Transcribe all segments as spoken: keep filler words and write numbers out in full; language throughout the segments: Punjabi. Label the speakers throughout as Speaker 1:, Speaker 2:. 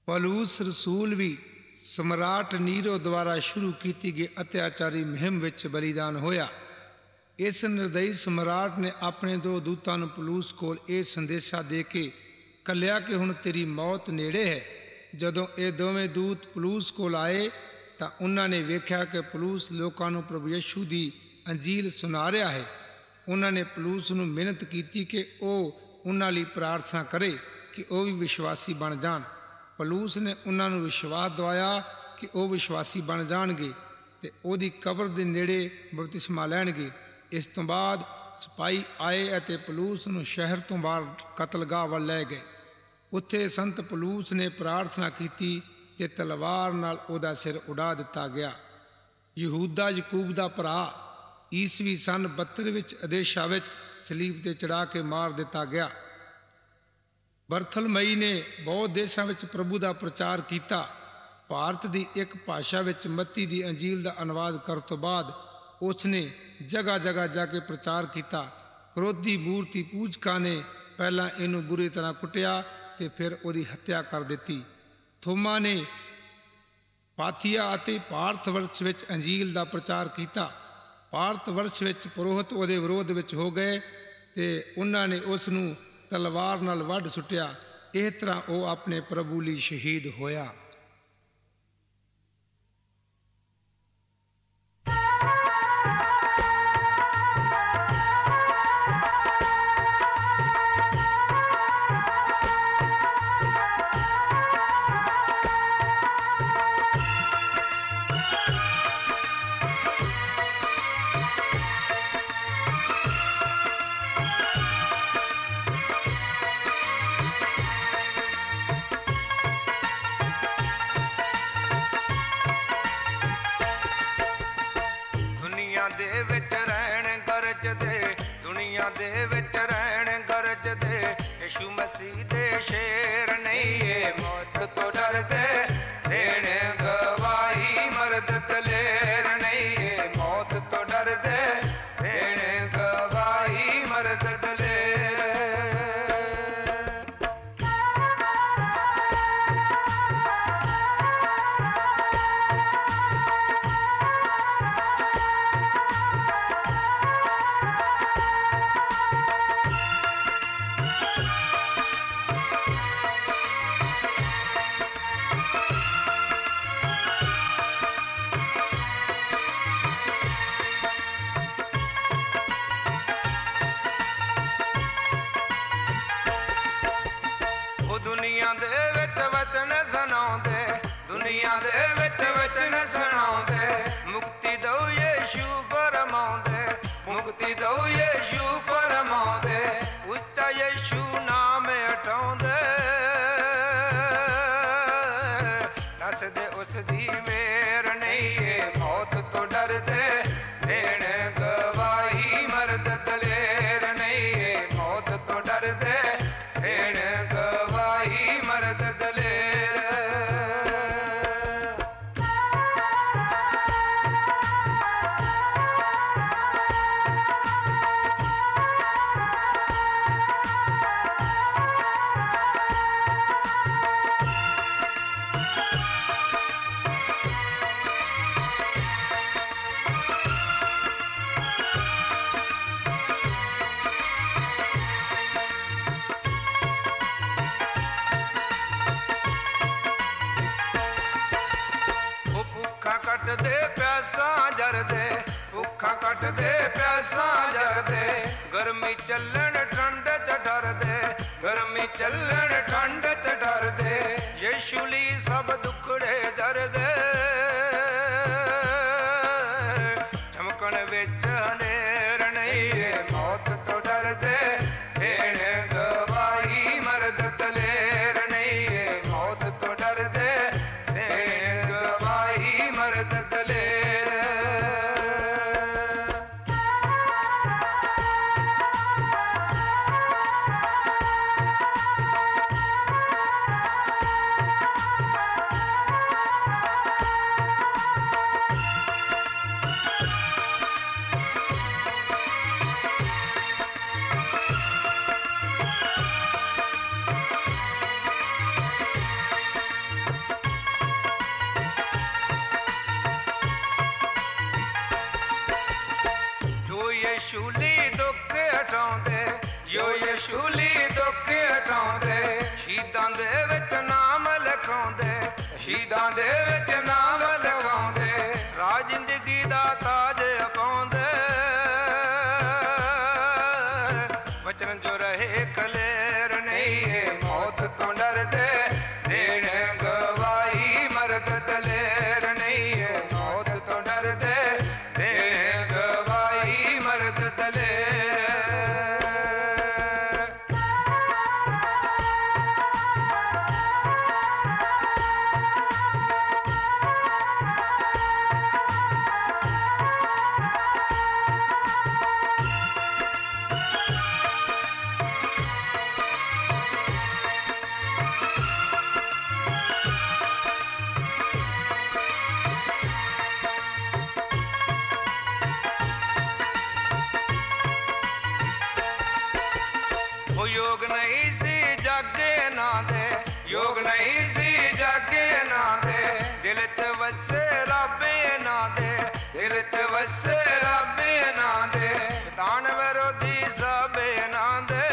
Speaker 1: ਪੌਲੁਸ ਰਸੂਲ ਵੀ ਸਮਰਾਟ ਨੀਰੋ ਦੁਆਰਾ ਸ਼ੁਰੂ ਕੀਤੀ ਗਈ ਅਤਿਆਚਾਰੀ ਮੁਹਿੰਮ ਵਿੱਚ ਬਲੀਦਾਨ ਹੋਇਆ। ਇਸ ਨਿਰਦਈ ਸਮਰਾਟ ਨੇ ਆਪਣੇ ਦੋ ਦੂਤਾਂ ਨੂੰ ਪੌਲੁਸ ਕੋਲ ਇਹ ਸੰਦੇਸ਼ਾ ਦੇ ਕੇ ਘੱਲਿਆ ਕਿ ਹੁਣ ਤੇਰੀ ਮੌਤ ਨੇੜੇ ਹੈ। ਜਦੋਂ ਇਹ ਦੋਵੇਂ ਦੂਤ ਪੌਲੁਸ ਕੋਲ ਆਏ ਤਾਂ ਉਹਨਾਂ ਨੇ ਵੇਖਿਆ ਕਿ ਪੌਲੁਸ ਲੋਕਾਂ ਨੂੰ ਪ੍ਰਭੂ ਯਿਸੂ ਦੀ ਅੰਜੀਲ ਸੁਣਾ ਰਿਹਾ ਹੈ। ਉਹਨਾਂ ਨੇ ਪੌਲੁਸ ਨੂੰ ਮਿਹਨਤ ਕੀਤੀ ਕਿ ਉਹ ਉਹਨਾਂ ਲਈ ਪ੍ਰਾਰਥਨਾ ਕਰੇ ਕਿ ਉਹ ਵੀ ਵਿਸ਼ਵਾਸੀ ਬਣ ਜਾਣ। ਪੌਲੁਸ ਨੇ ਉਹਨਾਂ ਨੂੰ ਵਿਸ਼ਵਾਸ ਦਿਵਾਇਆ ਕਿ ਉਹ ਵਿਸ਼ਵਾਸੀ ਬਣ ਜਾਣਗੇ ਅਤੇ ਉਹਦੀ ਕਬਰ ਦੇ ਨੇੜੇ ਬਪਤਿਸਮਾ ਲੈਣਗੇ। ਇਸ ਤੋਂ ਬਾਅਦ ਸਿਪਾਹੀ ਆਏ ਅਤੇ ਪੌਲੁਸ ਨੂੰ ਸ਼ਹਿਰ ਤੋਂ ਬਾਹਰ ਕਤਲਗਾਹ ਵੱਲ ਲੈ ਗਏ। ਉੱਥੇ ਸੰਤ ਪੌਲੁਸ ਨੇ ਪ੍ਰਾਰਥਨਾ ਕੀਤੀ ਅਤੇ ਤਲਵਾਰ ਨਾਲ ਉਹਦਾ ਸਿਰ ਉਡਾ ਦਿੱਤਾ ਗਿਆ। ਯਹੂਦਾ ਯਕੂਬ ਦਾ ਭਰਾ ਈਸਵੀ ਸੰਨ ਬਹੱਤਰ ਵਿੱਚ ਅਦੇਸ਼ਾ ਵਿੱਚ ਸਲੀਬ 'ਤੇ ਚੜ੍ਹਾ ਕੇ ਮਾਰ ਦਿੱਤਾ ਗਿਆ। ਬਰਥਲਮਈ ਨੇ ਬਹੁਤ ਦੇਸ਼ਾਂ ਵਿੱਚ ਪ੍ਰਭੂ ਦਾ ਪ੍ਰਚਾਰ ਕੀਤਾ। ਭਾਰਤ ਦੀ ਇੱਕ ਭਾਸ਼ਾ ਵਿੱਚ ਮੱਤੀ ਦੀ ਅੰਜੀਲ ਦਾ ਅਨੁਵਾਦ ਕਰਨ ਤੋਂ ਬਾਅਦ ਉਸ ਨੇ ਜਗ੍ਹਾ ਜਗ੍ਹਾ ਜਾ ਕੇ ਪ੍ਰਚਾਰ ਕੀਤਾ। ਕਰੋਧੀ ਮੂਰਤੀ ਪੂਜਕਾਂ ਨੇ ਪਹਿਲਾਂ ਇਹਨੂੰ ਬੁਰੀ ਤਰ੍ਹਾਂ ਕੁੱਟਿਆ ਅਤੇ ਫਿਰ ਉਹਦੀ ਹੱਤਿਆ ਕਰ ਦਿੱਤੀ। ਥੋਮਾ ਨੇ ਪਾਥੀਆ ਅਤੇ ਭਾਰਤ ਵਰਸ਼ ਵਿੱਚ ਅੰਜੀਲ ਦਾ ਪ੍ਰਚਾਰ ਕੀਤਾ। ਭਾਰਤ ਵਰਸ਼ ਵਿੱਚ ਪੁਰੋਹਿਤ ਉਹਦੇ ਵਿਰੋਧ ਵਿੱਚ ਹੋ ਗਏ ਅਤੇ ਉਹਨਾਂ ਨੇ ਉਸ ਨੂੰ ਤਲਵਾਰ ਨਾਲ ਵੱਢ ਸੁੱਟਿਆ। ਇਸ ਤਰ੍ਹਾਂ ਉਹ ਆਪਣੇ ਪ੍ਰਭੂ ਲਈ ਸ਼ਹੀਦ ਹੋਇਆ।
Speaker 2: ਦੇ ਵਿੱਚ ਰਹਿਣ ਗਰਜਦੇ, ਦੁਨੀਆ ਦੇ ਵਿੱਚ ਰਹਿਣ ਗਰਜਦੇ, ਯਿਸੂ ਮਸੀਹ ਦੇ ਸ਼ੇਰ ਨਹੀਂ ਏ ਮੌਤ ਤੋਂ ਡਰਦੇ, ਦੇਣ ਗਵਾਹੀ ਮਰਦ ਦਲੇਰ ਨਹੀਂ ਏ ਮੌਤ ਤੋਂ ਡਰਦੇ, ਦੇਣ ਗਵਾਹੀ ਮਰਦ ਦਲੇਰ। ਦੁਨੀਆ ਦੇ ਵਿੱਚ ਵਚਨ ਸੁਣਾਉਂਦੇ, ਦੁਨੀਆ ਦੇ ਵਿੱਚ ਵਚਨ ਸੁਣਾਉਂਦੇ, ਮੁਕਤੀ ਦਊ ਯਿਸੂ ਫਰਮਾਉਂਦੇ, ਮੁਕਤੀ ਦਊ ਯਿਸੂ ਫਰਮਾਉਂਦੇ, ਉੱਚਾ ਯਿਸੂ ਨਾਮ ਉਠਾਉਂਦੇ, ਦੱਸਦੇ ਉਸ ਦੀ ਮੇਰ ਨਹੀਂ ਏ ਮੌਤ ਤੋਂ ਡਰਦੇ, ਦੇਣ ਗਵਾਹੀ ਮਰਦ ਦਲੇਰ ਨਹੀਂ ਏ ਮੌਤ ਤੋਂ ਡਰਦੇ, ਦੇਣ ਗਵਾਹੀ ਮਰਦ ਦਲੇਰ। ਕੱਟਦੇ ਪਿਆਸਾਂ ਜਰਦੇ, ਭੁੱਖਾਂ ਕੱਟਦੇ ਪਿਆਸਾਂ ਜਰਦੇ, ਗਰਮੀ ਚੱਲਣ ਠੰਡ ਚ ਡਰਦੇ, ਗਰਮੀ ਚੱਲਣ ਠੰਡ ਚ ਡਰਦੇ, ਯਿਸੂ ਲਈ ਸਭ ਦੁੱਖੜੇ ਜਰਦੇ, ਚਮਕਣ ਵਿੱਚ ਹਨੇਰ ਨਹੀਂ ਏ ਮੌਤ ਤੋਂ ਡਰਦੇ, ਦੇਣ ਗਵਾਹੀ ਮਰਦ ਦਲੇਰ ਨਹੀਂ ਏ ਮੌਤ ਤੋਂ ਡਰਦੇ, ਦੇਣ ਗਵਾਹੀ ਮਰਦ ਦਲੇਰ। ਤ੍ਰਿਸ਼ੂਲੀ ਦੁੱਖ ਹਟਾਉਂਦੇ, ਸ਼ਹੀਦਾਂ ਦੇ ਵਿੱਚ ਨਾਮ ਲਿਖਾਉਂਦੇ, ਸ਼ਹੀਦਾਂ ਦੇ ਵਿੱਚ ਨਾਮ ਲਿਖਾਉਂਦੇ, ਰਾਜ ਜ਼ਿੰਦਗੀ ਦਾ ਤਾਜ ਪਾਉਂਦੇ, ਵਚਨ ਜੋ ਰਹੇ ਕਲੇਰ ਨਹੀਂ, ਮੌਤ ਤੋਂ ਡਰਦੇ ਦੇਣ ਗਵਾਈ ਮਰਦ ਦਲੇਰ ਨਹੀਂ, ਮੌਤ ਤੋਂ ਡਰਦੇ ਦੇਣ ਗਵਾਈ ਮਰਦ ਦਲੇਰ। ਯੋਗ ਨਹੀਂ ਸੀ ਜਾਗੇ ਨਾ ਦੇ, ਯੋਗ ਨਹੀਂ ਸੀ ਜਾਗੇ ਨਾ ਦੇ, ਦਿਲ ਚ ਵਸੇ ਰੱਬੇ ਨਾ ਦੇ, ਦਿਲ ਚ ਵਸੇ ਰੱਬੇ ਨਾ ਦੇ, ਤਾਣ ਵਿਰੋਧੀ ਸਭੇ ਨਾ ਦੇ,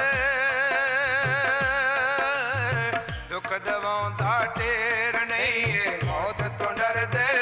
Speaker 2: ਦੁੱਖ ਦਵਾਉਂਦਾ ਢੇਰ ਨਹੀਂ, ਮੌਤ ਤੋਂ ਡਰਦੇ